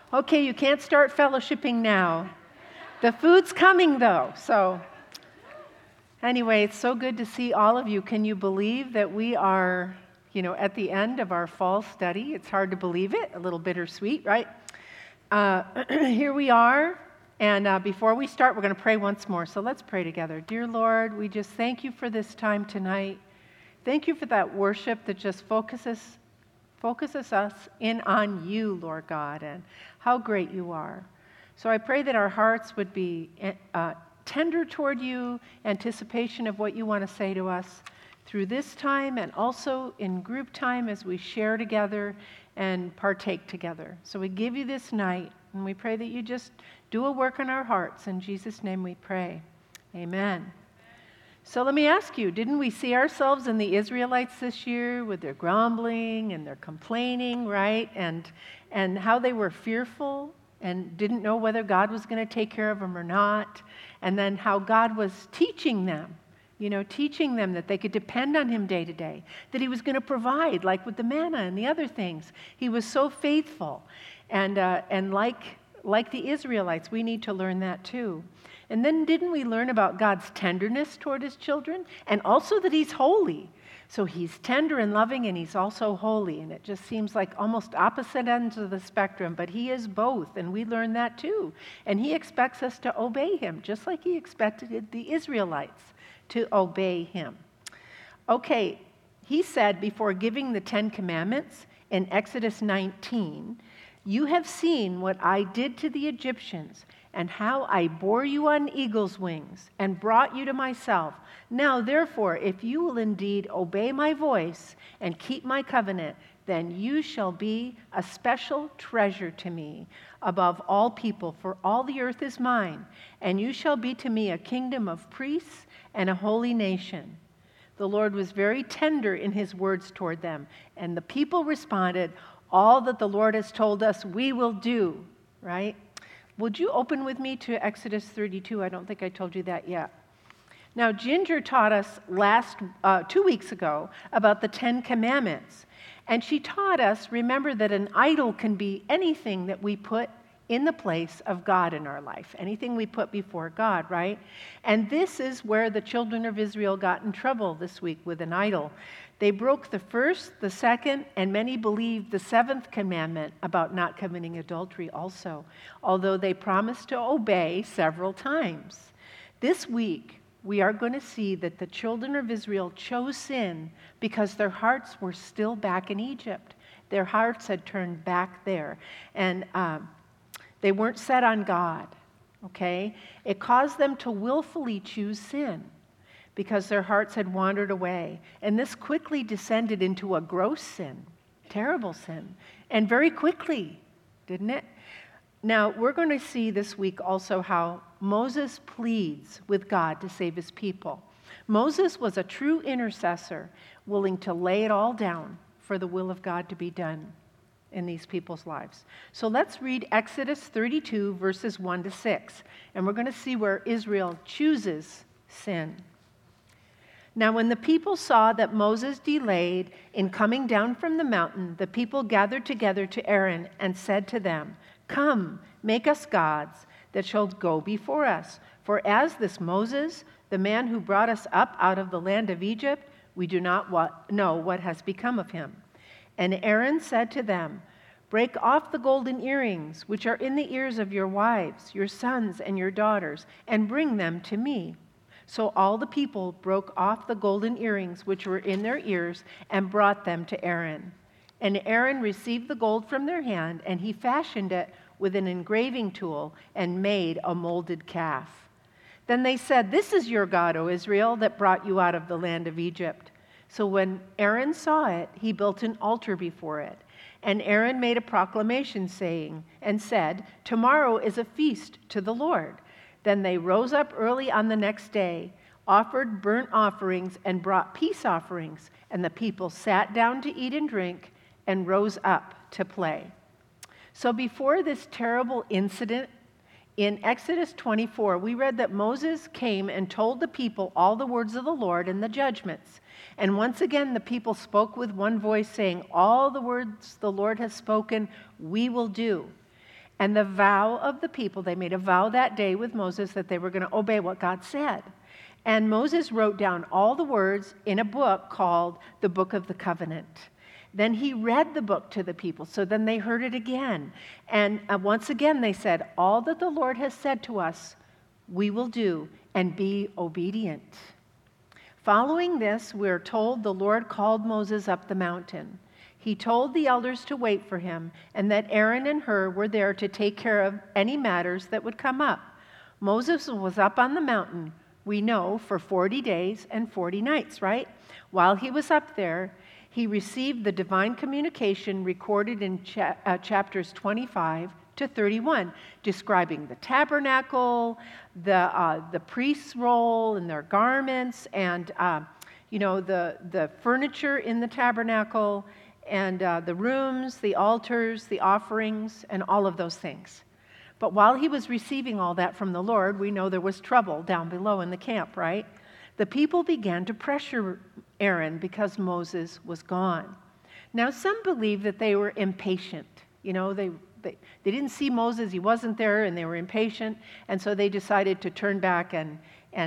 Okay, you can't start fellowshipping now. The food's coming, though. So anyway, it's so good to see all of you. Can you believe that we are, at the end of our fall study? It's hard to believe it, a little bittersweet, right? Here we are. And before we start, we're going to pray once more. So let's pray together. Dear Lord, we just thank you for this time tonight. Thank you for that worship that just focuses us in on you, Lord God, and how great you are. So I pray that our hearts would be tender toward you, anticipation of what you want to say to us through this time and also in group time as we share together and partake together. So we give you this night, and we pray that you just do a work in our hearts. In Jesus' name we pray. Amen. So let me ask you, didn't we see ourselves in the Israelites this year with their grumbling and their complaining, right? And how they were fearful and didn't know whether God was going to take care of them or not. And then how God was teaching them that they could depend on him day to day, that he was going to provide, like with the manna and the other things. He was so faithful. And like the Israelites, we need to learn that too. And then didn't we learn about God's tenderness toward his children? And also that he's holy. So he's tender and loving, and he's also holy. And it just seems like almost opposite ends of the spectrum, but he is both, and we learn that too. And he expects us to obey him, just like he expected the Israelites to obey him. Okay, he said before giving the 10 Commandments in Exodus 19, "You have seen what I did to the Egyptians, and how I bore you on eagle's wings and brought you to myself. Now, therefore, if you will indeed obey my voice and keep my covenant, then you shall be a special treasure to me above all people, for all the earth is mine, and you shall be to me a kingdom of priests and a holy nation." The Lord was very tender in his words toward them, and the people responded, "All that the Lord has told us, we will do," right? Would you open with me to Exodus 32? I don't think I told you that yet. Now, Ginger taught us 2 weeks ago about the 10 Commandments. And she taught us, remember, that an idol can be anything that we put in the place of God in our life, anything we put before God, right? And this is where the children of Israel got in trouble this week with an idol. They broke the first, the second, and many believed the 7th commandment about not committing adultery also, although they promised to obey several times. This week, we are going to see that the children of Israel chose sin because their hearts were still back in Egypt. Their hearts had turned back there. And they weren't set on God, okay? It caused them to willfully choose sin because their hearts had wandered away. And this quickly descended into a gross sin, terrible sin, and very quickly, didn't it? Now, we're going to see this week also how Moses pleads with God to save his people. Moses was a true intercessor, willing to lay it all down for the will of God to be done in these people's lives. So let's read Exodus 32, verses 1 to 6, and we're going to see where Israel chooses sin. Now, when the people saw that Moses delayed in coming down from the mountain, the people gathered together to Aaron and said to them, "Come, make us gods that shall go before us. For as this Moses, the man who brought us up out of the land of Egypt, we do not know what has become of him." And Aaron said to them, "Break off the golden earrings which are in the ears of your wives, your sons, and your daughters, and bring them to me." So all the people broke off the golden earrings which were in their ears and brought them to Aaron. And Aaron received the gold from their hand, and he fashioned it with an engraving tool and made a molded calf. Then they said, "This is your God, O Israel, that brought you out of the land of Egypt." So when Aaron saw it, he built an altar before it. And Aaron made a proclamation and said, "Tomorrow is a feast to the Lord." Then they rose up early on the next day, offered burnt offerings, and brought peace offerings. And the people sat down to eat and drink and rose up to play. So before this terrible incident, in Exodus 24, we read that Moses came and told the people all the words of the Lord and the judgments. And once again, the people spoke with one voice, saying, "All the words the Lord has spoken, we will do." And the vow of the people, they made a vow that day with Moses that they were going to obey what God said. And Moses wrote down all the words in a book called the Book of the Covenant. Then he read the book to the people, so then they heard it again. And once again they said, all that the Lord has said to us, we will do, and be obedient. Following this, we're told the Lord called Moses up the mountain. He told the elders to wait for him, and that Aaron and Hur were there to take care of any matters that would come up. Moses was up on the mountain, we know, for 40 days and 40 nights, right? While he was up there, he received the divine communication recorded in chapters 25 to 31, describing the tabernacle, the priest's role and their garments, and the furniture in the tabernacle, and the rooms, the altars, the offerings, and all of those things. But while he was receiving all that from the Lord, we know there was trouble down below in the camp, right? The people began to pressure Aaron because Moses was gone. Now, some believe that they were impatient. They didn't see Moses, he wasn't there, and they were impatient, and so they decided to turn back and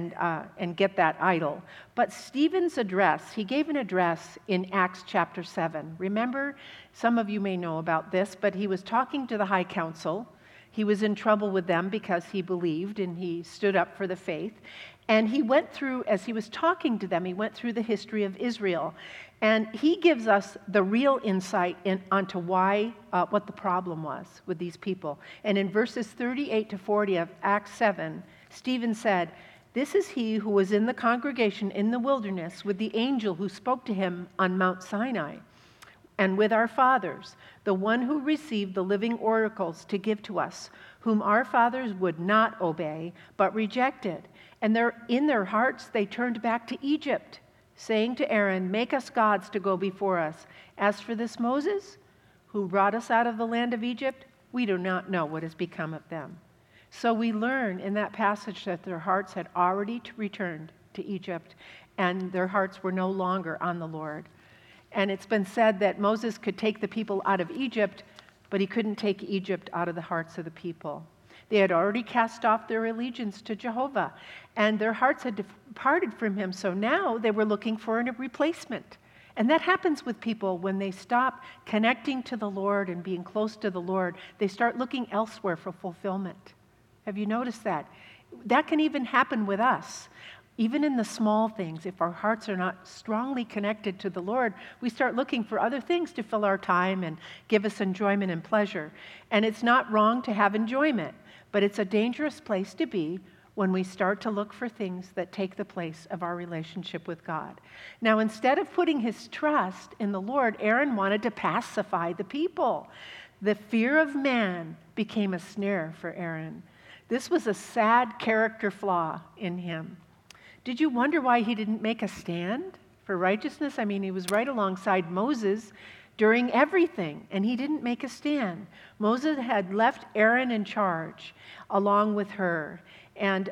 get that idol. But Stephen's address, he gave an address in Acts chapter 7. Remember, some of you may know about this, but he was talking to the high council. He was in trouble with them because he believed and he stood up for the faith. And he went through, as he was talking to them, he went through the history of Israel. And he gives us the real insight onto why, what the problem was with these people. And in verses 38 to 40 of Acts 7, Stephen said, "This is he who was in the congregation in the wilderness with the angel who spoke to him on Mount Sinai, and with our fathers, the one who received the living oracles to give to us, whom our fathers would not obey, but rejected. And in their hearts they turned back to Egypt, saying to Aaron, 'Make us gods to go before us.' As for this Moses, who brought us out of the land of Egypt, we do not know what has become of them." So we learn in that passage that their hearts had already returned to Egypt, and their hearts were no longer on the Lord. And it's been said that Moses could take the people out of Egypt, but he couldn't take Egypt out of the hearts of the people. They had already cast off their allegiance to Jehovah, and their hearts had departed from him, so now they were looking for a replacement. And that happens with people when they stop connecting to the Lord and being close to the Lord. They start looking elsewhere for fulfillment. Have you noticed that? That can even happen with us. Even in the small things, if our hearts are not strongly connected to the Lord, we start looking for other things to fill our time and give us enjoyment and pleasure. And it's not wrong to have enjoyment, but it's a dangerous place to be when we start to look for things that take the place of our relationship with God. Now, instead of putting his trust in the Lord, Aaron wanted to pacify the people. The fear of man became a snare for Aaron. This was a sad character flaw in him. Did you wonder why he didn't make a stand for righteousness? I mean, he was right alongside Moses during everything, and he didn't make a stand. Moses had left Aaron in charge along with Hur. And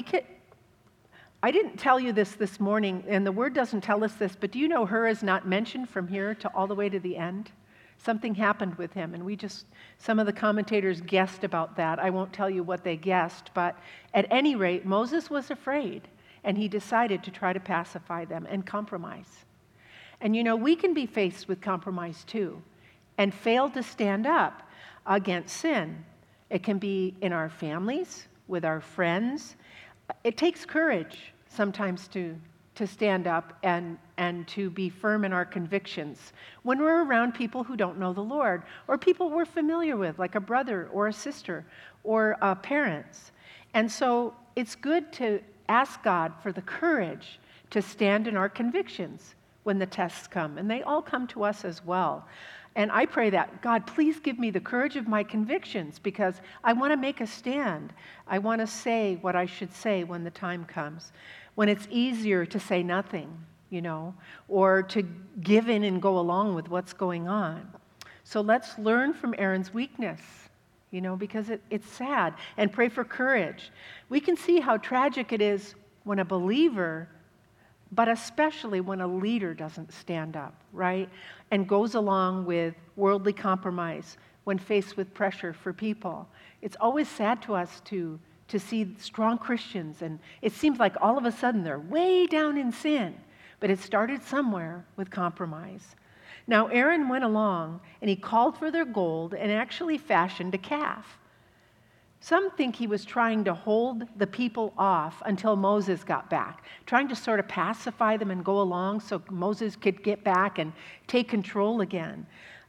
I didn't tell you this morning, and the Word doesn't tell us this, but do you know Hur is not mentioned from here to all the way to the end? Something happened with him, and some of the commentators guessed about that. I won't tell you what they guessed, but at any rate, Moses was afraid, and he decided to try to pacify them and compromise. And we can be faced with compromise too, and fail to stand up against sin. It can be in our families, with our friends. It takes courage sometimes to stand up and to be firm in our convictions when we're around people who don't know the Lord, or people we're familiar with, like a brother or a sister or parents. And so it's good to ask God for the courage to stand in our convictions when the tests come, and they all come to us as well. And I pray that, God, please give me the courage of my convictions, because I want to make a stand. I want to say what I should say when the time comes, when it's easier to say nothing, or to give in and go along with what's going on. So let's learn from Aaron's weakness, because it's sad, and pray for courage. We can see how tragic it is when a believer, but especially when a leader doesn't stand up, right? And goes along with worldly compromise, when faced with pressure for people. It's always sad to us to see strong Christians, and it seems like all of a sudden they're way down in sin. But it started somewhere with compromise. Now Aaron went along, and he called for their gold and actually fashioned a calf. Some think he was trying to hold the people off until Moses got back, trying to sort of pacify them and go along so Moses could get back and take control again.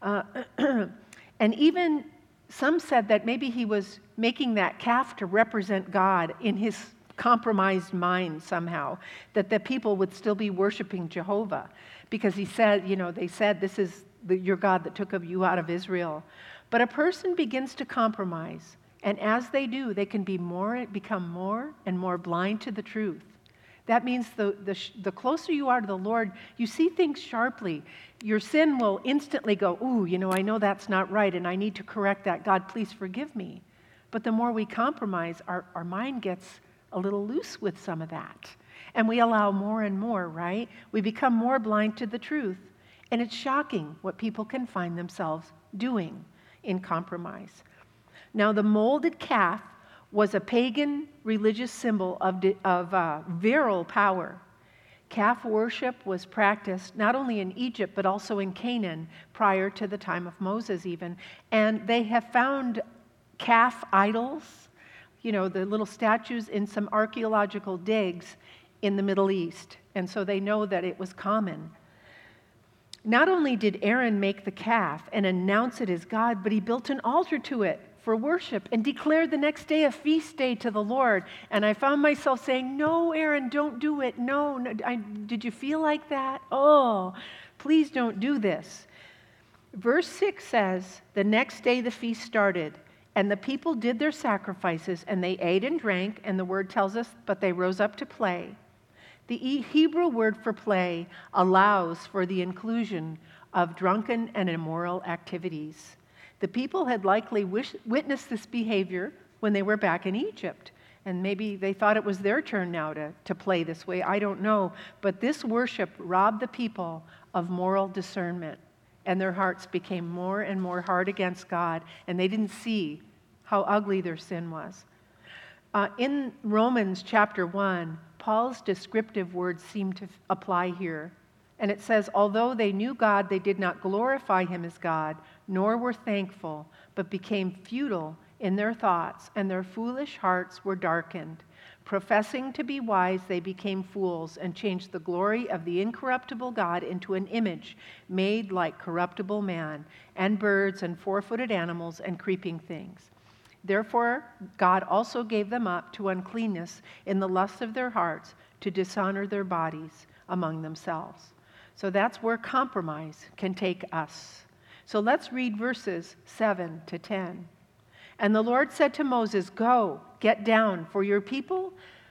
And even some said that maybe he was making that calf to represent God in his compromised mind somehow, that the people would still be worshiping Jehovah. Because he said, they said, this is your God that took you out of Israel. But a person begins to compromise. And as they do, they can become more and more blind to the truth. That means the closer you are to the Lord, you see things sharply. Your sin will instantly go, ooh, I know that's not right, and I need to correct that. God, please forgive me. But the more we compromise, our mind gets a little loose with some of that. And we allow more and more, right? We become more blind to the truth. And it's shocking what people can find themselves doing in compromise. Now, the molded calf was a pagan religious symbol of virile power. Calf worship was practiced not only in Egypt, but also in Canaan prior to the time of Moses even. And they have found calf idols, the little statues in some archaeological digs in the Middle East. And so they know that it was common. Not only did Aaron make the calf and announce it as God, but he built an altar to it for worship and declared the next day a feast day to the Lord. And I found myself saying, no, Aaron, don't do it. No. Did you feel like that? Oh, please don't do this. Verse 6 says, the next day the feast started, and the people did their sacrifices, and they ate and drank, and the word tells us, but they rose up to play. The Hebrew word for play allows for the inclusion of drunken and immoral activities. The people had likely witnessed this behavior when they were back in Egypt. And maybe they thought it was their turn now to play this way. I don't know. But this worship robbed the people of moral discernment. And their hearts became more and more hard against God. And they didn't see how ugly their sin was. In Romans chapter 1, Paul's descriptive words seem to apply here. And it says, although they knew God, they did not glorify him as God, nor were thankful, but became futile in their thoughts, and their foolish hearts were darkened. Professing to be wise, they became fools and changed the glory of the incorruptible God into an image made like corruptible man, and birds and four-footed animals and creeping things. Therefore, God also gave them up to uncleanness in the lust of their hearts, to dishonor their bodies among themselves. So that's where compromise can take us. So let's read verses 7 to 10. And the Lord said to Moses, go, get down, for your people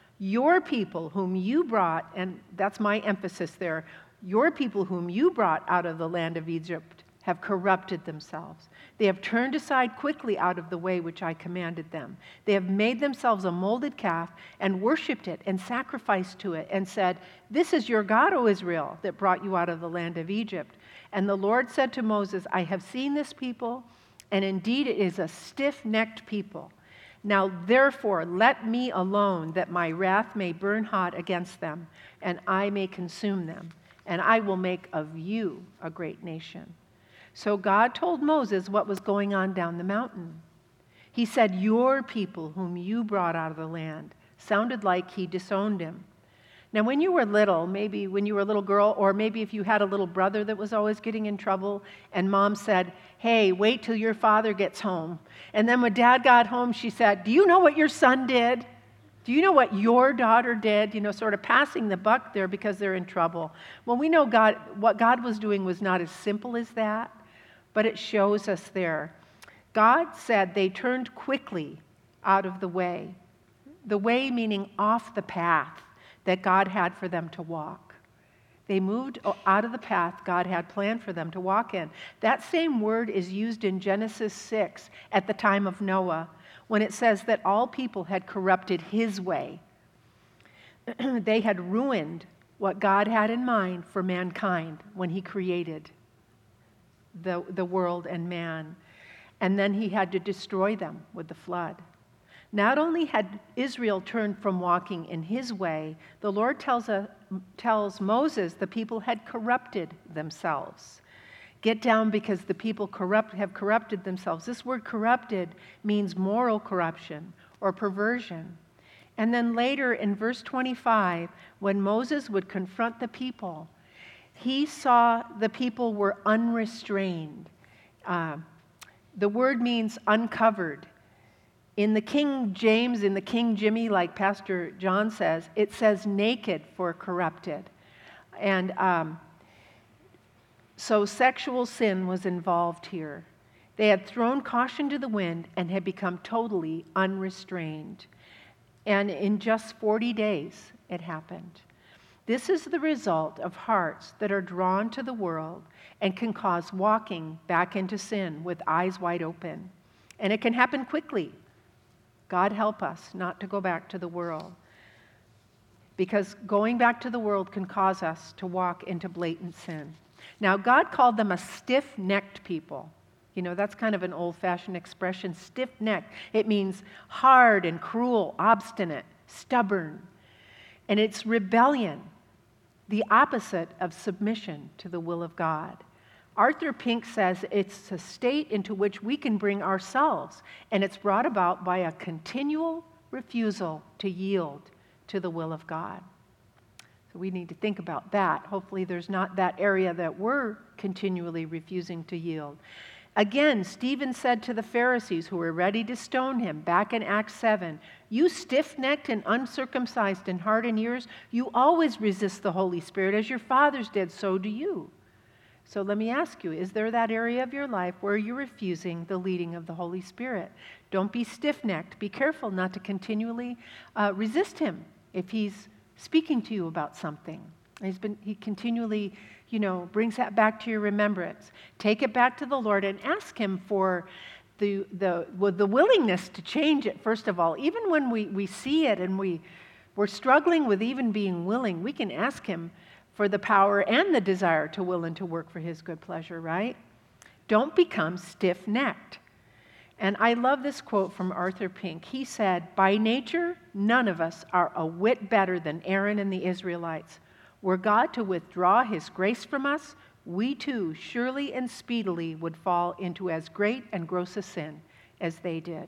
whom you brought, and that's my emphasis there, your people whom you brought out of the land of Egypt have corrupted themselves. They have turned aside quickly out of the way which I commanded them. They have made themselves a molded calf and worshipped it and sacrificed to it and said, this is your God, O Israel, that brought you out of the land of Egypt. And the Lord said to Moses, I have seen this people, and indeed it is a stiff-necked people. Now therefore let me alone, that my wrath may burn hot against them, and I may consume them, and I will make of you a great nation. So God told Moses what was going on down the mountain. He said, your people whom you brought out of the land. Sounded like he disowned him. Now, when you were little, maybe when you were a little girl, or maybe if you had a little brother that was always getting in trouble, and mom said, hey, wait till your father gets home. And then when dad got home, she said, do you know what your son did? Do you know what your daughter did? Sort of passing the buck there because they're in trouble. Well, we know what God was doing was not as simple as that, but it shows us there. God said they turned quickly out of the way. The way meaning off the path that God had for them to walk. They moved out of the path God had planned for them to walk in. That same word is used in Genesis 6 at the time of Noah, when it says that all people had corrupted his way. They had ruined what God had in mind for mankind when he created the world and man. and then he had to destroy them with the flood. Not only had Israel turned from walking in his way, the Lord tells Moses the people had corrupted themselves. Get down because the people have corrupted themselves. This word corrupted means moral corruption or perversion. And then later in verse 25, when Moses would confront the people, he saw the people were unrestrained. The word means uncovered. In the King James, in the King Jimmy, like Pastor John says, it says naked for corrupted. And so sexual sin was involved here. They had thrown caution to the wind and had become totally unrestrained. And in just 40 days, it happened. This is the result of hearts that are drawn to the world and can cause walking back into sin with eyes wide open. And it can happen quickly. God help us not to go back to the world. Because going back to the world can cause us to walk into blatant sin. Now, God called them a stiff-necked people. You know, that's kind of an old-fashioned expression, stiff-necked. It means hard and cruel, obstinate, stubborn. And it's rebellion, the opposite of submission to the will of God. Arthur Pink says it's a state into which we can bring ourselves, and it's brought about by a continual refusal to yield to the will of God. So we need to think about that. Hopefully there's not that area that we're continually refusing to yield. Again, Stephen said to the Pharisees who were ready to stone him back in Acts 7, "You stiff-necked and uncircumcised in heart and ears, you always resist the Holy Spirit as your fathers did, so do you." So let me ask you, is there that area of your life where you're refusing the leading of the Holy Spirit? Don't be stiff-necked. Be careful not to continually resist him if he's speaking to you about something. He continually, brings that back to your remembrance. Take it back to the Lord and ask him for the willingness to change it, first of all. Even when we see it and we're struggling with even being willing, we can ask him for the power and the desire to will and to work for his good pleasure, right? Don't become stiff-necked. And I love this quote from Arthur Pink. He said, "By nature, none of us are a whit better than Aaron and the Israelites. Were God to withdraw his grace from us, we too surely and speedily would fall into as great and gross a sin as they did."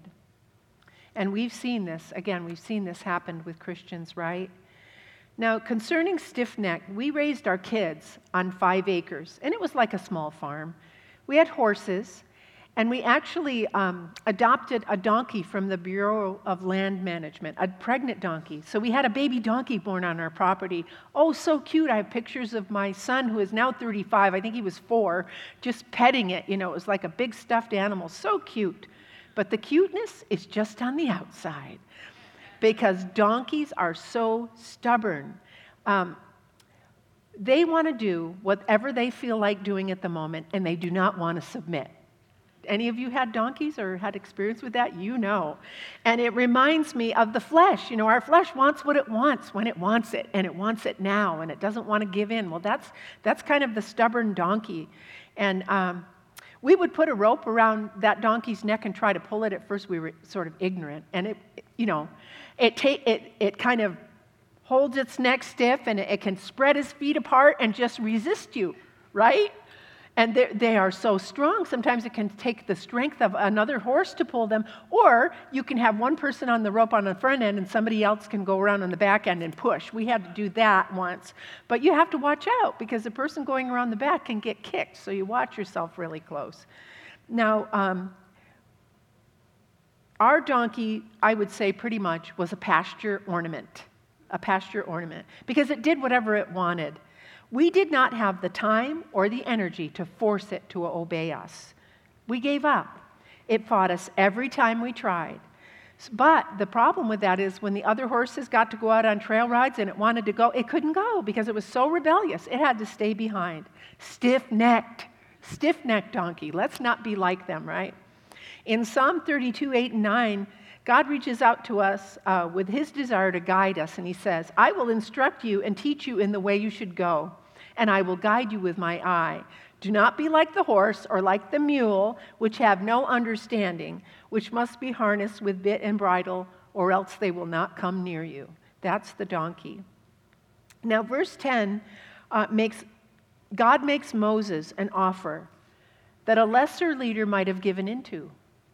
And we've seen this happen with Christians, right? Now, concerning stiff-neck, we raised our kids on 5 acres, and it was like a small farm. We had horses, and we actually adopted a donkey from the Bureau of Land Management, a pregnant donkey. So we had a baby donkey born on our property. Oh, so cute. I have pictures of my son, who is now 35, I think he was 4, just petting it. It was like a big stuffed animal. So cute. But the cuteness is just on the outside, because donkeys are so stubborn. They want to do whatever they feel like doing at the moment, and they do not want to submit. Any of you had donkeys or had experience with that? You know. And it reminds me of the flesh. Our flesh wants what it wants when it wants it, and it wants it now, and it doesn't want to give in. Well, that's kind of the stubborn donkey. And we would put a rope around that donkey's neck and try to pull it. At first, we were sort of ignorant, and it kind of holds its neck stiff, and it can spread its feet apart and just resist you, right? And they are so strong, sometimes it can take the strength of another horse to pull them, or you can have one person on the rope on the front end and somebody else can go around on the back end and push. We had to do that once. But you have to watch out, because the person going around the back can get kicked, so you watch yourself really close. Now, our donkey, I would say pretty much, was a pasture ornament, because it did whatever it wanted. We did not have the time or the energy to force it to obey us. We gave up. It fought us every time we tried. But the problem with that is when the other horses got to go out on trail rides and it wanted to go, it couldn't go because it was so rebellious. It had to stay behind. Stiff-necked donkey. Let's not be like them, right? In Psalm 32, 8 and 9, God reaches out to us with his desire to guide us, and he says, "I will instruct you and teach you in the way you should go, and I will guide you with my eye. Do not be like the horse or like the mule, which have no understanding, which must be harnessed with bit and bridle, or else they will not come near you. That's the donkey. Now, verse 10 God makes Moses an offer that a lesser leader might have given into.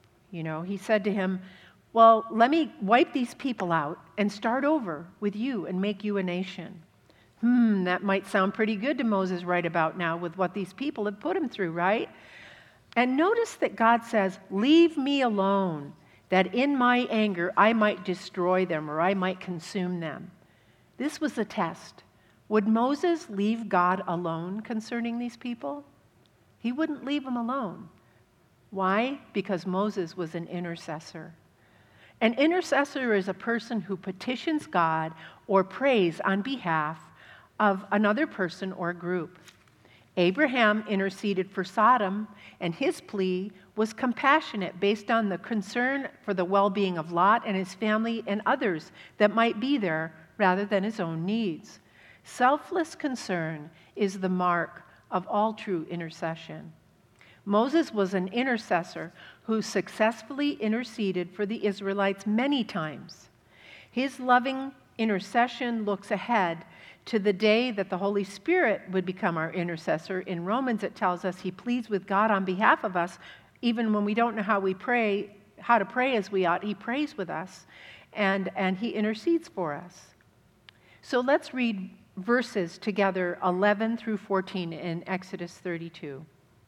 He said to him, well, let me wipe these people out and start over with you and make you a nation. That might sound pretty good to Moses right about now with what these people have put him through, right? And notice that God says, leave me alone, that in my anger I might destroy them or I might consume them. This was a test. Would Moses leave God alone concerning these people? He wouldn't leave them alone. Why? Because Moses was an intercessor. An intercessor is a person who petitions God or prays on behalf of another person or group. Abraham interceded for Sodom, and his plea was compassionate based on the concern for the well-being of Lot and his family and others that might be there rather than his own needs. Selfless concern is the mark of all true intercession. Moses was an intercessor who successfully interceded for the Israelites many times. His loving intercession looks ahead to the day that the Holy Spirit would become our intercessor. In Romans, it tells us he pleads with God on behalf of us. Even when we don't know how to pray as we ought, he prays with us, and he intercedes for us. So let's read verses together, 11 through 14 in Exodus 32.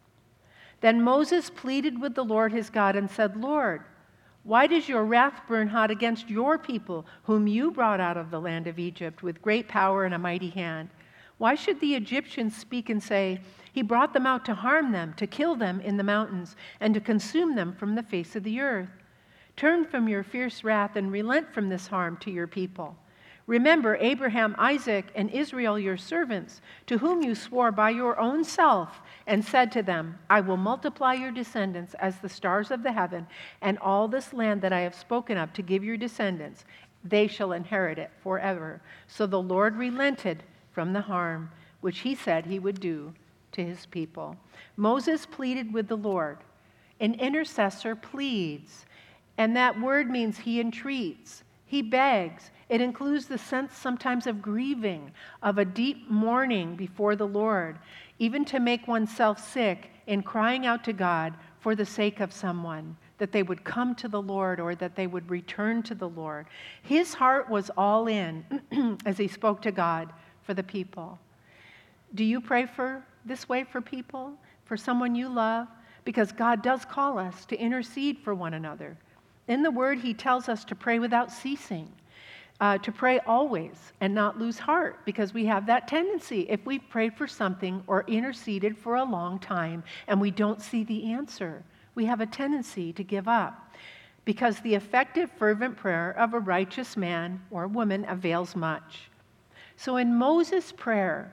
Then Moses pleaded with the Lord his God and said, Lord, why does your wrath burn hot against your people, whom you brought out of the land of Egypt with great power and a mighty hand? Why should the Egyptians speak and say, he brought them out to harm them, to kill them in the mountains, and to consume them from the face of the earth? Turn from your fierce wrath and relent from this harm to your people. Remember Abraham, Isaac, and Israel, your servants, to whom you swore by your own self and said to them, I will multiply your descendants as the stars of the heaven, and all this land that I have spoken of to give your descendants, they shall inherit it forever. So the Lord relented from the harm which he said he would do to his people. Moses pleaded with the Lord. An intercessor pleads, and that word means he entreats, he begs. It includes the sense sometimes of grieving, of a deep mourning before the Lord, even to make oneself sick in crying out to God for the sake of someone, that they would come to the Lord or that they would return to the Lord. His heart was all in as he spoke to God for the people. Do you pray this way for people, for someone you love? Because God does call us to intercede for one another. In the Word, he tells us to pray without ceasing. To pray always and not lose heart, because we have that tendency. If we've prayed for something or interceded for a long time and we don't see the answer, we have a tendency to give up, because the effective, fervent prayer of a righteous man or woman avails much. So in Moses' prayer,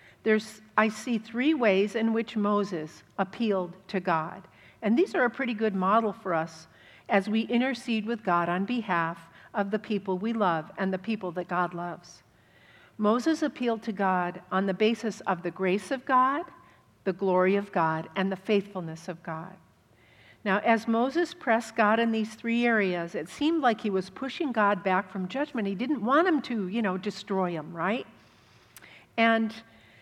I see three ways in which Moses appealed to God. And these are a pretty good model for us as we intercede with God on behalf of the people we love and the people that God loves. Moses appealed to God on the basis of the grace of God, the glory of God, and the faithfulness of God. Now, as Moses pressed God in these three areas, it seemed like he was pushing God back from judgment. He didn't want him to, destroy him, right? And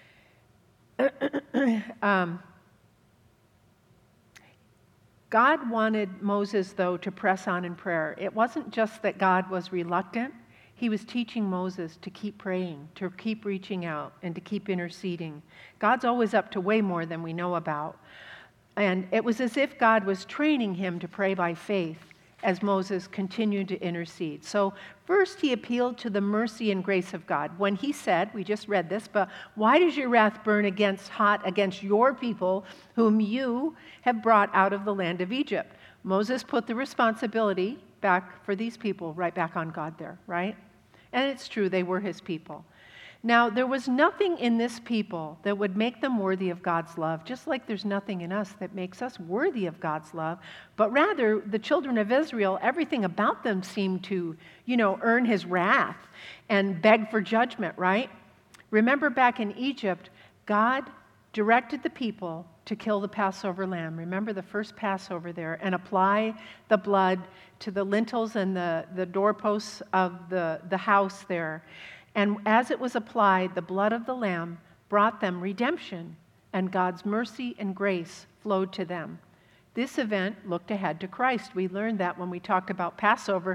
God wanted Moses, though, to press on in prayer. It wasn't just that God was reluctant. He was teaching Moses to keep praying, to keep reaching out, and to keep interceding. God's always up to way more than we know about. And it was as if God was training him to pray by faith as Moses continued to intercede. So first he appealed to the mercy and grace of God when he said, we just read this, but why does your wrath burn hot against your people whom you have brought out of the land of Egypt? Moses put the responsibility back for these people right back on God there, right? And it's true, they were his people. Now, there was nothing in this people that would make them worthy of God's love, just like there's nothing in us that makes us worthy of God's love, but rather the children of Israel, everything about them seemed to, earn his wrath and beg for judgment, right? Remember back in Egypt, God directed the people to kill the Passover lamb. Remember the first Passover there, and apply the blood to the lintels and the doorposts of the house there. And as it was applied, the blood of the lamb brought them redemption, and God's mercy and grace flowed to them. This event looked ahead to Christ. We learned that when we talked about Passover.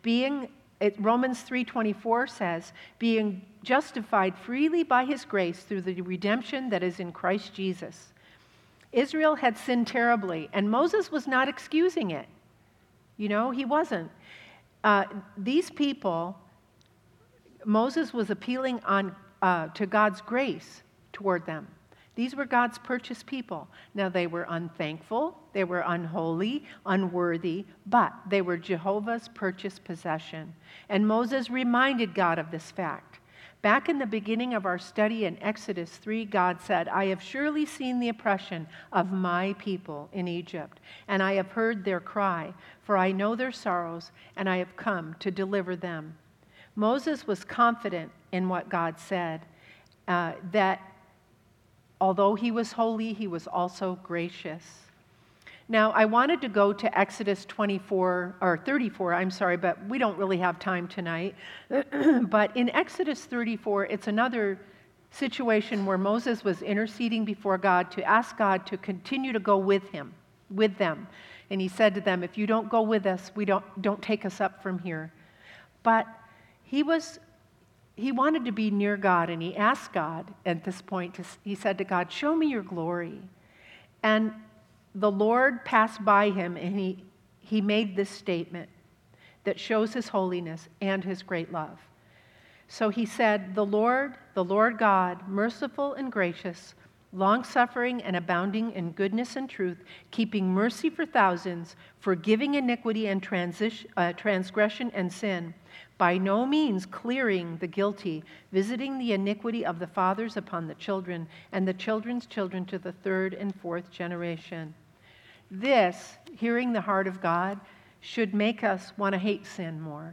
Romans 3:24 says, being justified freely by his grace through the redemption that is in Christ Jesus. Israel had sinned terribly, and Moses was not excusing it. He wasn't. These people, Moses was appealing to God's grace toward them. These were God's purchased people. Now, they were unthankful, they were unholy, unworthy, but they were Jehovah's purchased possession. And Moses reminded God of this fact. Back in the beginning of our study in Exodus 3, God said, I have surely seen the oppression of my people in Egypt, and I have heard their cry, for I know their sorrows, and I have come to deliver them. Moses was confident in what God said, that although he was holy, he was also gracious. Now, I wanted to go to Exodus 34, but we don't really have time tonight. But in Exodus 34, it's another situation where Moses was interceding before God to ask God to continue to go with them. And he said to them, if you don't go with us, don't take us up from here. But he wanted to be near God, and he asked God at this point, he said to God, show me your glory. And the Lord passed by him, and he made this statement that shows his holiness and his great love. So he said, the Lord God, merciful and gracious, long-suffering and abounding in goodness and truth, keeping mercy for thousands, forgiving iniquity and transgression and sin, by no means clearing the guilty, visiting the iniquity of the fathers upon the children, and the children's children to the third and fourth generation. This, hearing the heart of God, should make us want to hate sin more,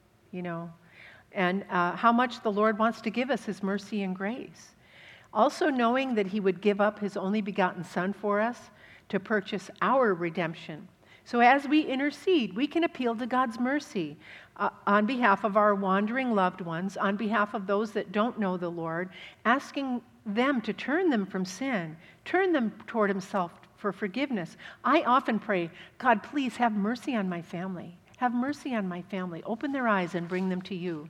and how much the Lord wants to give us his mercy and grace. Also knowing that he would give up his only begotten Son for us to purchase our redemption. So as we intercede, we can appeal to God's mercy on behalf of our wandering loved ones, on behalf of those that don't know the Lord, asking them to turn them from sin, turn them toward himself for forgiveness. I often pray, God, please have mercy on my family. Have mercy on my family. Open their eyes and bring them to you.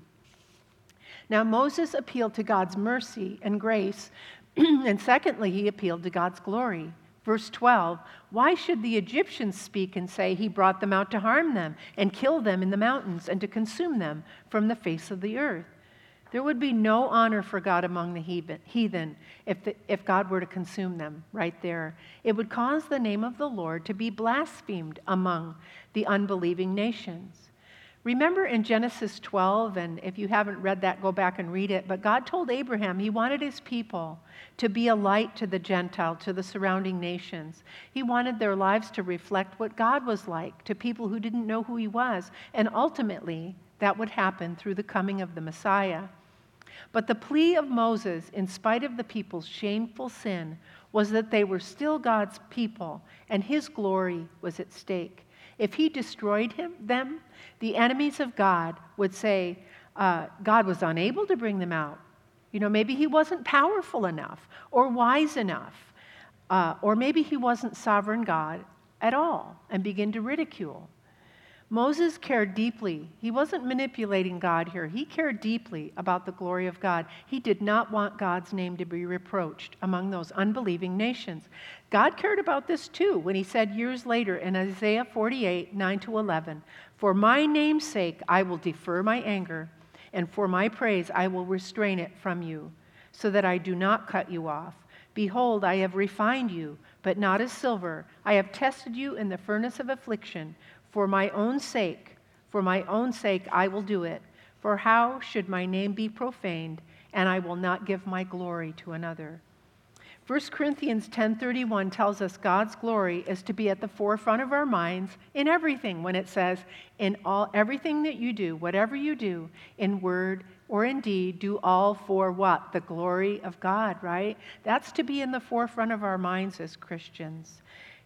Now, Moses appealed to God's mercy and grace, and secondly, he appealed to God's glory. Verse 12, why should the Egyptians speak and say he brought them out to harm them and kill them in the mountains and to consume them from the face of the earth? There would be no honor for God among the heathen if God were to consume them right there. It would cause the name of the Lord to be blasphemed among the unbelieving nations. Remember in Genesis 12, and if you haven't read that, go back and read it, but God told Abraham he wanted his people to be a light to the Gentile, to the surrounding nations. He wanted their lives to reflect what God was like to people who didn't know who he was, and ultimately that would happen through the coming of the Messiah. But the plea of Moses, in spite of the people's shameful sin, was that they were still God's people, and his glory was at stake. If he destroyed them, the enemies of God would say God was unable to bring them out. Maybe he wasn't powerful enough or wise enough, or maybe he wasn't sovereign God at all, and begin to ridicule. Moses cared deeply. He wasn't manipulating God here. He cared deeply about the glory of God. He did not want God's name to be reproached among those unbelieving nations. God cared about this too when he said years later in Isaiah 48, 9-11, for my name's sake I will defer my anger, and for my praise I will restrain it from you, so that I do not cut you off. Behold, I have refined you, but not as silver. I have tested you in the furnace of affliction. For my own sake I will do it. For how should my name be profaned, and I will not give my glory to another? 1 Corinthians 10:31 tells us God's glory is to be at the forefront of our minds in everything, when it says, in everything that you do, whatever you do, in word, or indeed do all for what? The glory of God, right? That's to be in the forefront of our minds as Christians.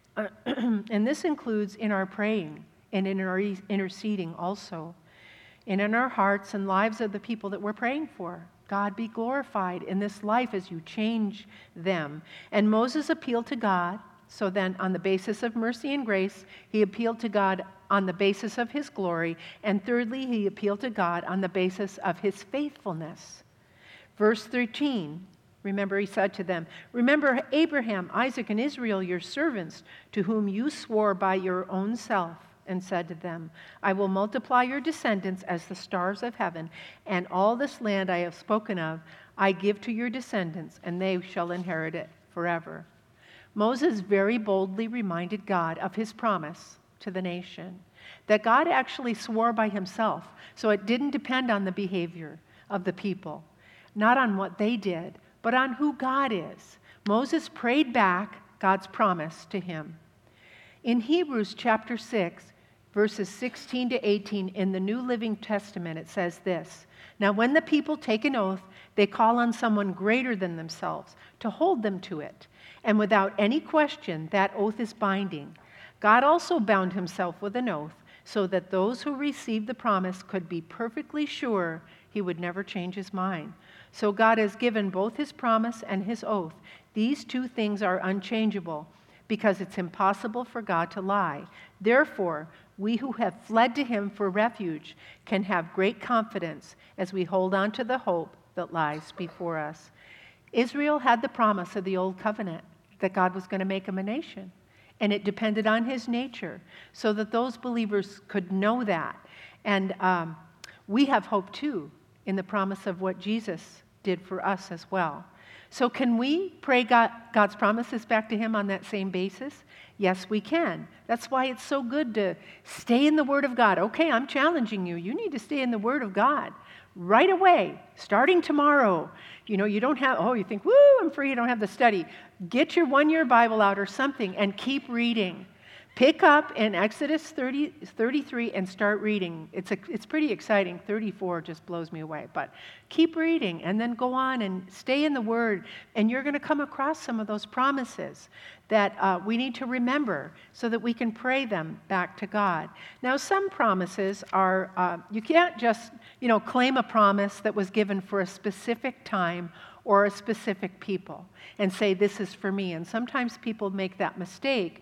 And this includes in our praying and in our interceding also, and in our hearts and lives of the people that we're praying for. God be glorified in this life as you change them. And Moses appealed to God. So then, on the basis of mercy and grace, he appealed to God on the basis of his glory. And thirdly, he appealed to God on the basis of his faithfulness. Verse 13, remember, he said to them, "Remember Abraham, Isaac, and Israel, your servants, to whom you swore by your own self, and said to them, I will multiply your descendants as the stars of heaven, and all this land I have spoken of I give to your descendants, and they shall inherit it forever." Moses very boldly reminded God of his promise to the nation, that God actually swore by himself, so it didn't depend on the behavior of the people, not on what they did, but on who God is. Moses prayed back God's promise to him. In Hebrews chapter 6, verses 16 to 18 in the New Living Testament, it says this, "Now when the people take an oath, they call on someone greater than themselves to hold them to it. And without any question, that oath is binding. God also bound himself with an oath, so that those who received the promise could be perfectly sure he would never change his mind. So God has given both his promise and his oath. These two things are unchangeable, because it's impossible for God to lie. Therefore, we who have fled to him for refuge can have great confidence as we hold on to the hope that lies before us." Israel had the promise of the old covenant that God was going to make them a nation, and it depended on his nature, so that those believers could know that. And we have hope too in the promise of what Jesus did for us as well. So can we pray God's promises back to him on that same basis? Yes, we can. That's why it's so good to stay in the Word of God. Okay, I'm challenging you. You need to stay in the Word of God right away, starting tomorrow. You don't have, you think, woo, I'm free, I don't have the study. Get your one-year Bible out or something and keep reading. Pick up in Exodus 33 and start reading. It's pretty exciting. 34 just blows me away. But keep reading and then go on and stay in the Word. And you're going to come across some of those promises that we need to remember so that we can pray them back to God. Now, some promises are, you can't just, claim a promise that was given for a specific time or a specific people and say, this is for me. And sometimes people make that mistake.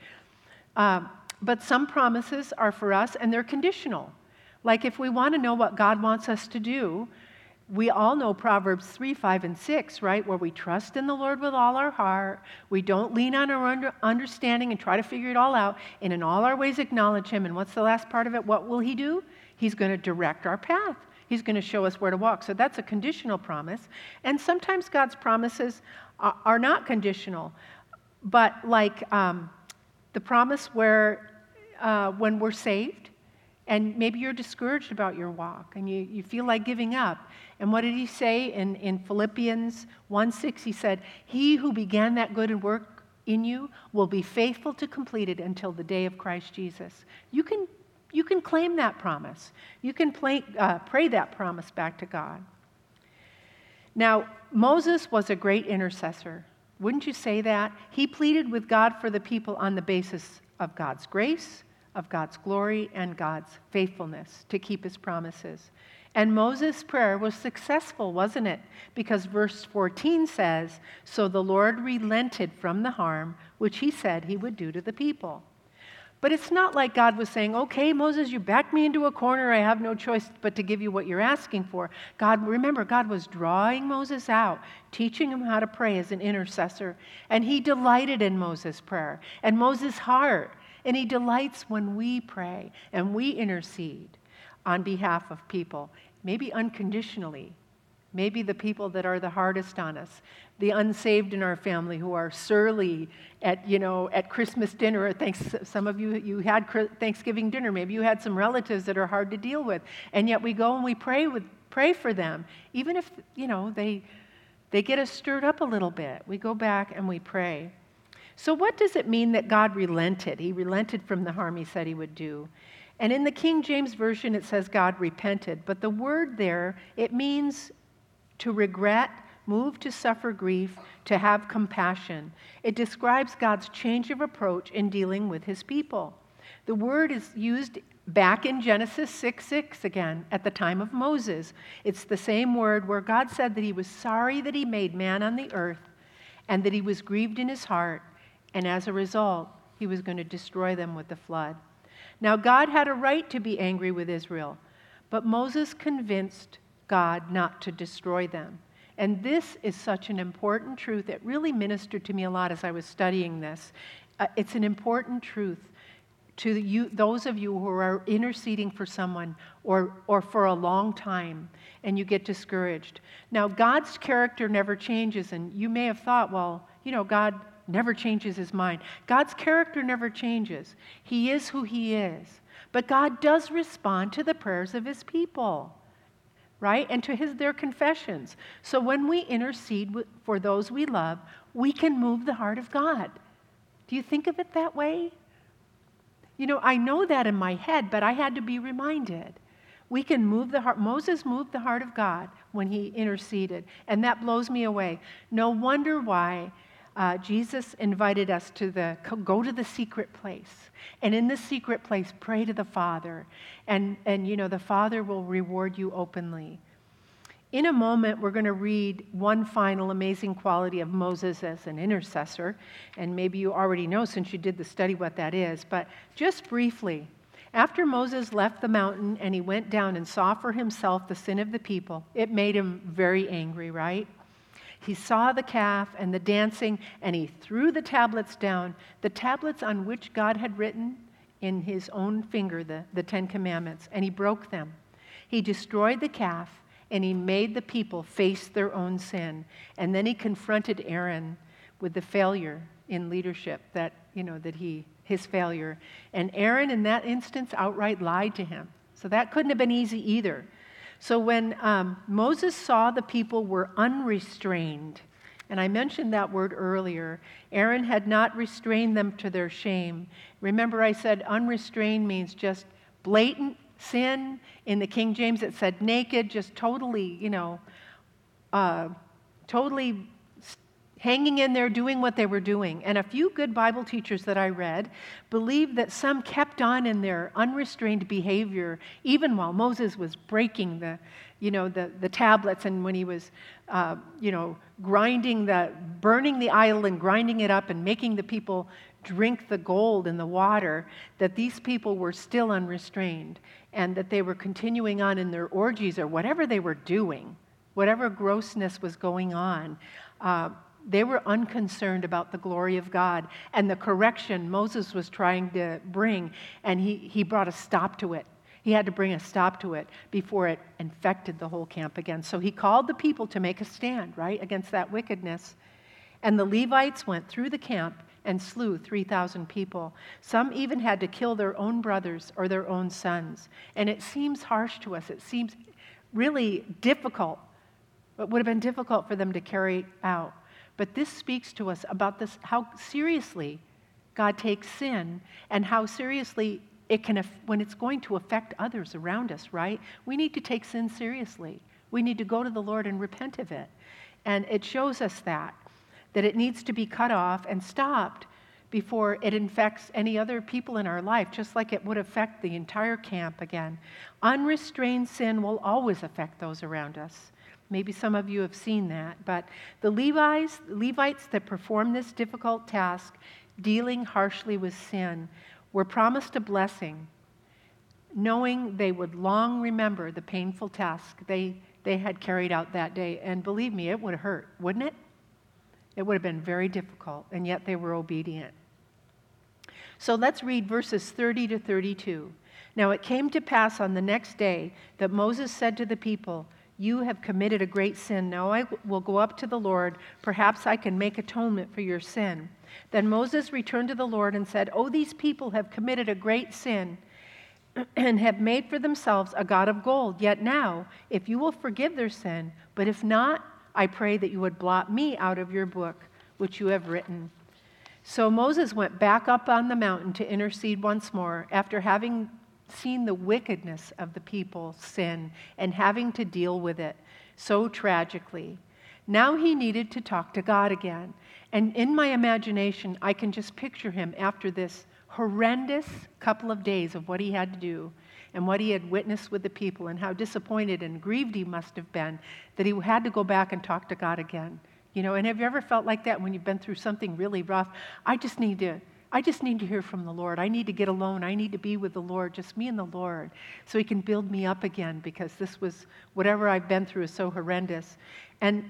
But some promises are for us, and they're conditional. Like if we want to know what God wants us to do, we all know Proverbs 3, 5, and 6, right? Where we trust in the Lord with all our heart. We don't lean on our understanding and try to figure it all out. And in all our ways acknowledge him. And what's the last part of it? What will he do? He's going to direct our path. He's going to show us where to walk. So that's a conditional promise. And sometimes God's promises are not conditional. But like the promise where when we're saved, and maybe you're discouraged about your walk, and you feel like giving up. And what did he say in Philippians 1:6? He said, "He who began that good work in you will be faithful to complete it until the day of Christ Jesus." You can claim that promise. You can pray that promise back to God. Now, Moses was a great intercessor. Wouldn't you say that? He pleaded with God for the people on the basis of God's grace, of God's glory, and God's faithfulness to keep his promises. And Moses' prayer was successful, wasn't it? Because verse 14 says, "So the Lord relented from the harm which he said he would do to the people." But it's not like God was saying, "Okay, Moses, you backed me into a corner. I have no choice but to give you what you're asking for." Remember, God was drawing Moses out, teaching him how to pray as an intercessor. And he delighted in Moses' prayer and Moses' heart. And he delights when we pray and we intercede on behalf of people, maybe unconditionally. Maybe the people that are the hardest on us, the unsaved in our family who are surly at Christmas dinner. Some of you had Thanksgiving dinner. Maybe you had some relatives that are hard to deal with, and yet we go and we pray for them, even if they get us stirred up a little bit. We go back and we pray. So what does it mean that God relented? He relented from the harm he said he would do. And in the King James Version, it says God repented. But the word there, it means to regret, moved to suffer grief, to have compassion. It describes God's change of approach in dealing with his people. The word is used back in Genesis 6:6 again, at the time of Moses. It's the same word where God said that he was sorry that he made man on the earth and that he was grieved in his heart, and as a result, he was going to destroy them with the flood. Now, God had a right to be angry with Israel, but Moses convinced God not to destroy them. And this is such an important truth. It really ministered to me a lot as I was studying this. It's an important truth to you, those of you who are interceding for someone or for a long time and you get discouraged. Now, God's character never changes, and you may have thought, well, God never changes his mind. God's character never changes. He is who he is. But God does respond to the prayers of his people, right? And to their confessions. So when we intercede for those we love, we can move the heart of God. Do you think of it that way? I know that in my head, but I had to be reminded. We can move the heart. Moses moved the heart of God when he interceded, and that blows me away. No wonder why Jesus invited us to go to the secret place, and in the secret place, pray to the Father, and the Father will reward you openly. In a moment, we're going to read one final amazing quality of Moses as an intercessor, and maybe you already know since you did the study what that is, but just briefly, after Moses left the mountain and he went down and saw for himself the sin of the people, it made him very angry, right? He saw the calf and the dancing, and he threw the tablets down, the tablets on which God had written in his own finger the Ten Commandments, and he broke them. He destroyed the calf, and he made the people face their own sin. And then he confronted Aaron with the failure in leadership, his failure. And Aaron, in that instance, outright lied to him. So that couldn't have been easy either. So when Moses saw the people were unrestrained, and I mentioned that word earlier, Aaron had not restrained them to their shame. Remember I said unrestrained means just blatant sin. In the King James it said naked, just totally, totally hanging in there doing what they were doing. And a few good Bible teachers that I read believe that some kept on in their unrestrained behavior even while Moses was breaking the tablets, and when he was burning the idol and grinding it up and making the people drink the gold in the water, that these people were still unrestrained and that they were continuing on in their orgies or whatever they were doing, whatever grossness was going on. They were unconcerned about the glory of God and the correction Moses was trying to bring, and he brought a stop to it. He had to bring a stop to it before it infected the whole camp again. So he called the people to make a stand, right, against that wickedness. And the Levites went through the camp and slew 3,000 people. Some even had to kill their own brothers or their own sons. And it seems harsh to us. It seems really difficult. It would have been difficult for them to carry out. But this speaks to us about this, how seriously God takes sin and how seriously it can, when it's going to affect others around us, right? We need to take sin seriously. We need to go to the Lord and repent of it. And it shows us that it needs to be cut off and stopped before it infects any other people in our life, just like it would affect the entire camp again. Unrestrained sin will always affect those around us. Maybe some of you have seen that, but the Levites that performed this difficult task, dealing harshly with sin, were promised a blessing, knowing they would long remember the painful task they had carried out that day. And believe me, it would have hurt, wouldn't it? It would have been very difficult, and yet they were obedient. So let's read verses 30 to 32. Now it came to pass on the next day that Moses said to the people, "You have committed a great sin. Now I will go up to the Lord. Perhaps I can make atonement for your sin." Then Moses returned to the Lord and said, "Oh, these people have committed a great sin and have made for themselves a god of gold. Yet now, if you will forgive their sin, but if not, I pray that you would blot me out of your book, which you have written." So Moses went back up on the mountain to intercede once more after having seen the wickedness of the people's sin and having to deal with it so tragically. Now he needed to talk to God again. And in my imagination, I can just picture him after this horrendous couple of days of what he had to do and what he had witnessed with the people and how disappointed and grieved he must have been that he had to go back and talk to God again. And have you ever felt like that when you've been through something really rough? I just need to hear from the Lord. I need to get alone. I need to be with the Lord, just me and the Lord, so he can build me up again, because this was, whatever I've been through is so horrendous. And,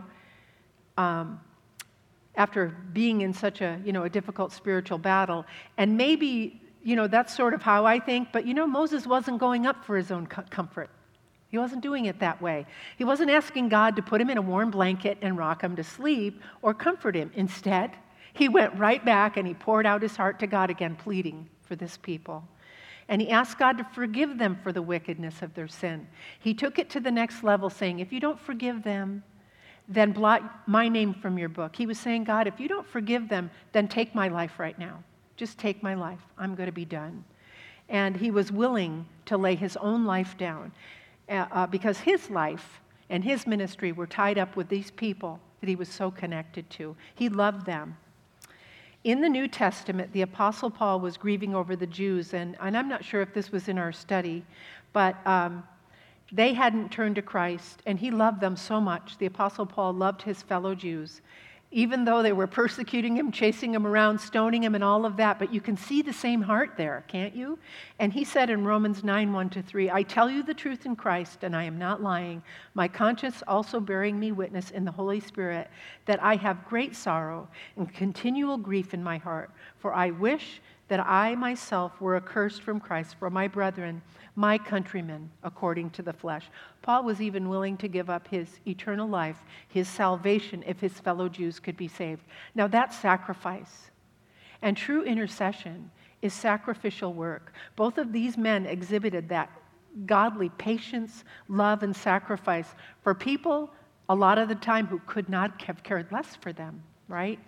after being in such a difficult spiritual battle, and maybe, that's sort of how I think, but, Moses wasn't going up for his own comfort. He wasn't doing it that way. He wasn't asking God to put him in a warm blanket and rock him to sleep or comfort him. Instead, he went right back and he poured out his heart to God again, pleading for this people. And he asked God to forgive them for the wickedness of their sin. He took it to the next level, saying, if you don't forgive them, then blot my name from your book. He was saying, God, if you don't forgive them, then take my life right now. Just take my life. I'm going to be done. And he was willing to lay his own life down because his life and his ministry were tied up with these people that he was so connected to. He loved them. In the New Testament, the Apostle Paul was grieving over the Jews, and I'm not sure if this was in our study, but they hadn't turned to Christ, and he loved them so much. The Apostle Paul loved his fellow Jews, even though they were persecuting him, chasing him around, stoning him, and all of that. But you can see the same heart there, can't you? And he said in Romans 9:1-3, I tell you the truth in Christ, and I am not lying, my conscience also bearing me witness in the Holy Spirit, that I have great sorrow and continual grief in my heart. For I wish that I myself were accursed from Christ for my brethren, my countrymen, according to the flesh. Paul was even willing to give up his eternal life, his salvation, if his fellow Jews could be saved. Now that's sacrifice. And true intercession is sacrificial work. Both of these men exhibited that godly patience, love, and sacrifice for people a lot of the time who could not have cared less for them, right?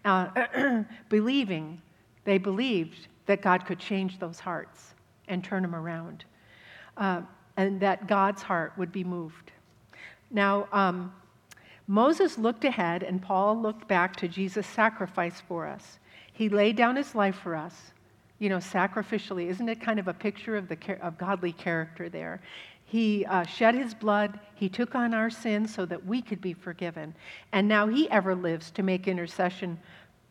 They believed that God could change those hearts and turn them around. And that God's heart would be moved. Now, Moses looked ahead and Paul looked back to Jesus' sacrifice for us. He laid down his life for us, sacrificially. Isn't it kind of a picture of godly character there? He shed his blood. He took on our sins so that we could be forgiven. And now he ever lives to make intercession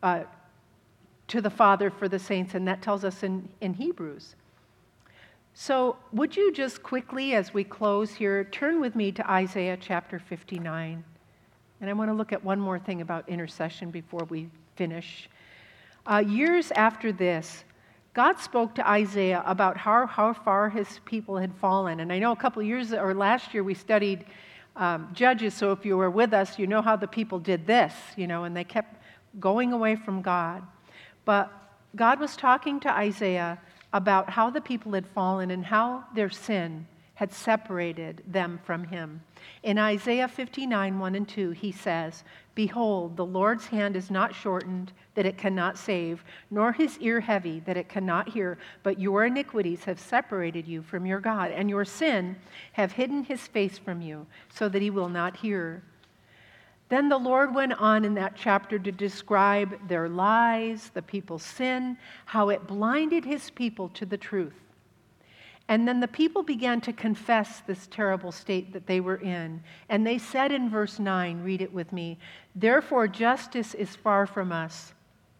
to the Father for the saints, and that tells us in Hebrews. So would you just quickly, as we close here, turn with me to Isaiah chapter 59. And I want to look at one more thing about intercession before we finish. Years after this, God spoke to Isaiah about how far his people had fallen. And I know a couple of years, or last year, we studied Judges, so if you were with us, you know how the people did this, and they kept going away from God. But God was talking to Isaiah about how the people had fallen and how their sin had separated them from him. In Isaiah 59:1-2, he says, Behold, the Lord's hand is not shortened, that it cannot save, nor his ear heavy, that it cannot hear, but your iniquities have separated you from your God, and your sin have hidden his face from you, so that he will not hear. Then the Lord went on in that chapter to describe their lies, the people's sin, how it blinded his people to the truth. And then the people began to confess this terrible state that they were in. And they said in verse 9, read it with me, Therefore justice is far from us,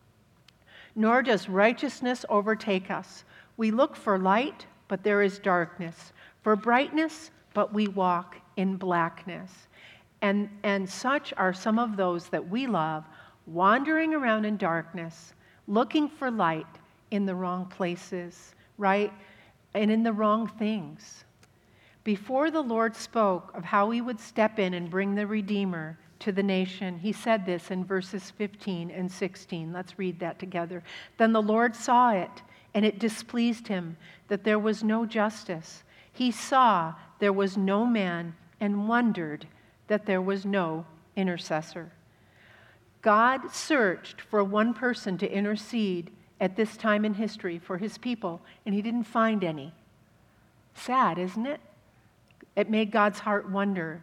nor does righteousness overtake us. We look for light, but there is darkness, for brightness, but we walk in blackness. And such are some of those that we love, wandering around in darkness, looking for light in the wrong places, right? And in the wrong things. Before the Lord spoke of how he would step in and bring the Redeemer to the nation, he said this in verses 15 and 16. Let's read that together. Then the Lord saw it, and it displeased him that there was no justice. He saw there was no man and wondered that there was no intercessor. God searched for one person to intercede at this time in history for his people, and he didn't find any. Sad, isn't it? It made God's heart wonder.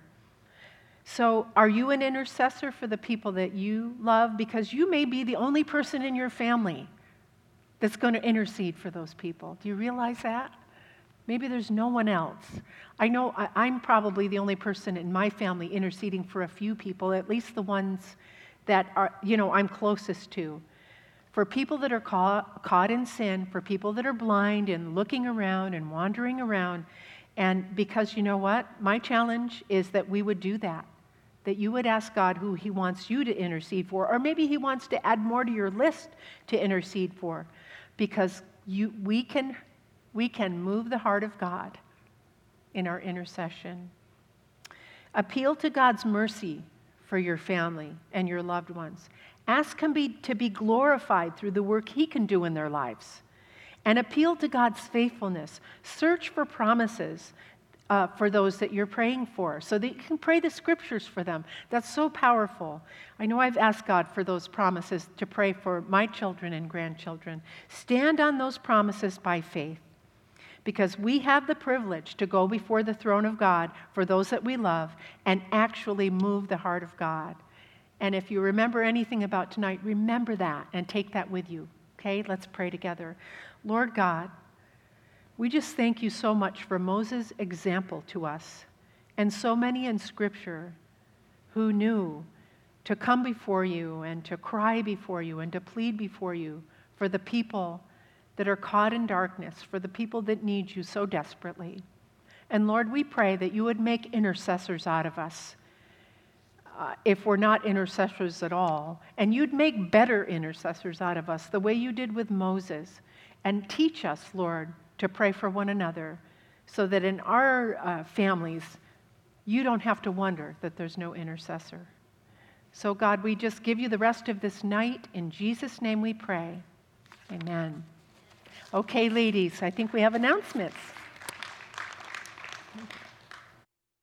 So are you an intercessor for the people that you love? Because you may be the only person in your family that's going to intercede for those people. Do you realize that? Maybe there's no one else. I know I'm probably the only person in my family interceding for a few people, at least the ones that are, I'm closest to. For people that are caught in sin, for people that are blind and looking around and wandering around. And because you know what? My challenge is that we would do that you would ask God who he wants you to intercede for, or maybe he wants to add more to your list to intercede for, because we can move the heart of God in our intercession. Appeal to God's mercy for your family and your loved ones. Ask him to be glorified through the work he can do in their lives. And appeal to God's faithfulness. Search for promises for those that you're praying for, so that you can pray the scriptures for them. That's so powerful. I know I've asked God for those promises to pray for my children and grandchildren. Stand on those promises by faith, because we have the privilege to go before the throne of God for those that we love and actually move the heart of God. And if you remember anything about tonight, remember that and take that with you. Okay, let's pray together. Lord God, we just thank you so much for Moses' example to us, and so many in Scripture who knew to come before you and to cry before you and to plead before you for the people that are caught in darkness, for the people that need you so desperately. And Lord, we pray that you would make intercessors out of us, if we're not intercessors at all, and you'd make better intercessors out of us, the way you did with Moses. And teach us, Lord, to pray for one another, so that in our families, you don't have to wonder that there's no intercessor. So God, we just give you the rest of this night. In Jesus' name we pray. Amen. Okay, ladies, I think we have announcements.